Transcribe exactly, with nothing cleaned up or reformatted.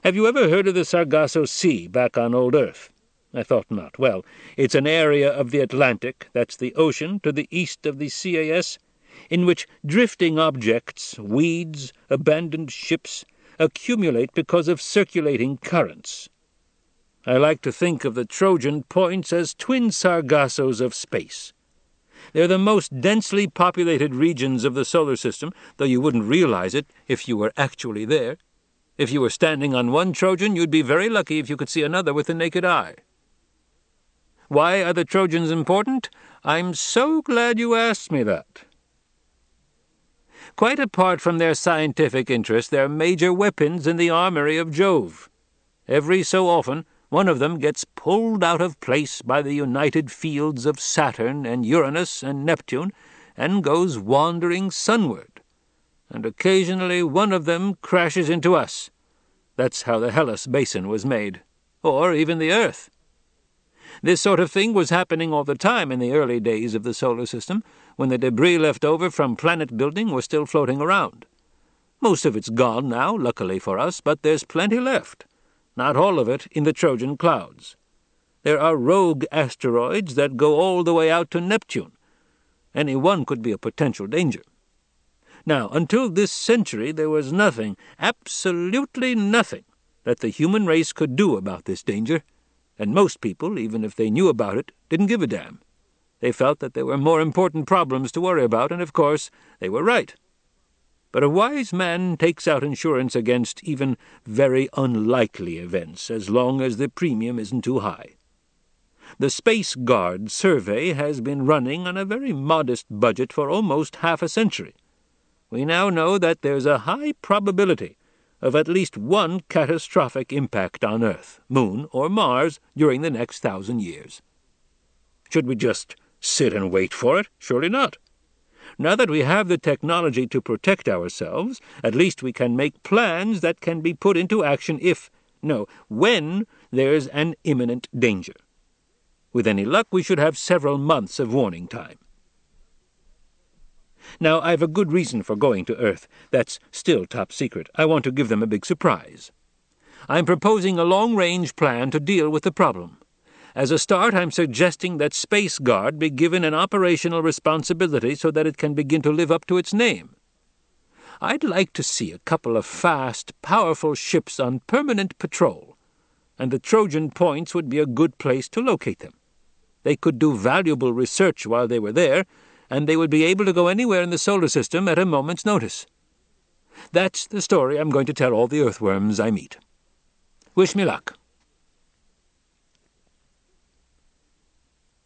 Have you ever heard of the Sargasso Sea back on old Earth? I thought not. Well, it's an area of the Atlantic, that's the ocean to the east of the C A S, in which drifting objects, weeds, abandoned ships, accumulate because of circulating currents. I like to think of the Trojan points as twin Sargassos of space. They're the most densely populated regions of the solar system, though you wouldn't realize it if you were actually there. If you were standing on one Trojan, you'd be very lucky if you could see another with the naked eye. Why are the Trojans important? I'm so glad you asked me that. Quite apart from their scientific interest, they're major weapons in the armory of Jove. Every so often, one of them gets pulled out of place by the united fields of Saturn and Uranus and Neptune and goes wandering sunward. And occasionally one of them crashes into us. That's how the Hellas Basin was made. Or even the Earth. This sort of thing was happening all the time in the early days of the solar system, when the debris left over from planet building was still floating around. Most of it's gone now, luckily for us, but there's plenty left. Not all of it in the Trojan clouds. There are rogue asteroids that go all the way out to Neptune. Any one could be a potential danger. Now, until this century, there was nothing, absolutely nothing, that the human race could do about this danger, and most people, even if they knew about it, didn't give a damn. They felt that there were more important problems to worry about, and of course, they were right. But a wise man takes out insurance against even very unlikely events, as long as the premium isn't too high. The Space Guard survey has been running on a very modest budget for almost half a century. We now know that there's a high probability of at least one catastrophic impact on Earth, Moon, or Mars during the next thousand years. Should we just sit and wait for it? Surely not. Now that we have the technology to protect ourselves, at least we can make plans that can be put into action if, no, when there's an imminent danger. With any luck, we should have several months of warning time. Now, I've a good reason for going to Earth. That's still top secret. I want to give them a big surprise. I'm proposing a long-range plan to deal with the problem. As a start, I'm suggesting that Space Guard be given an operational responsibility so that it can begin to live up to its name. I'd like to see a couple of fast, powerful ships on permanent patrol, and the Trojan points would be a good place to locate them. They could do valuable research while they were there, and they would be able to go anywhere in the solar system at a moment's notice. That's the story I'm going to tell all the earthworms I meet. Wish me luck.